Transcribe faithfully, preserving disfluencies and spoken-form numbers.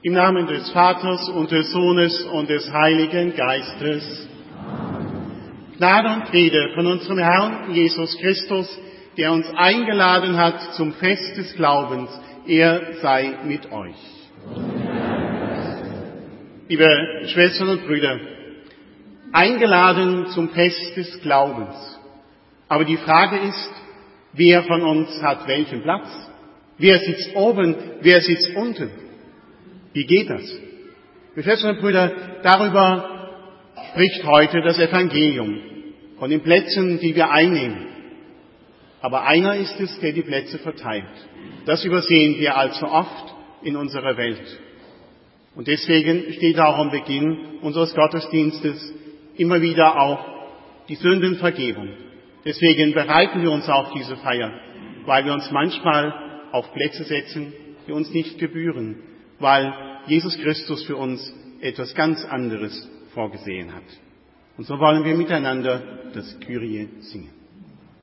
Im Namen des Vaters und des Sohnes und des Heiligen Geistes. Gnade und Friede von unserem Herrn Jesus Christus, der uns eingeladen hat zum Fest des Glaubens. Er sei mit euch. Liebe Schwestern und Brüder, eingeladen zum Fest des Glaubens. Aber die Frage ist, wer von uns hat welchen Platz? Wer sitzt oben? Wer sitzt unten? Wie geht das? Liebe Schwestern und Brüder, darüber spricht heute das Evangelium, von den Plätzen, die wir einnehmen. Aber einer ist es, der die Plätze verteilt. Das übersehen wir allzu oft in unserer Welt. Und deswegen steht auch am Beginn unseres Gottesdienstes immer wieder auch die Sündenvergebung. Deswegen bereiten wir uns auf diese Feier, weil wir uns manchmal auf Plätze setzen, die uns nicht gebühren, weil Jesus Christus für uns etwas ganz anderes vorgesehen hat. Und so wollen wir miteinander das Kyrie singen.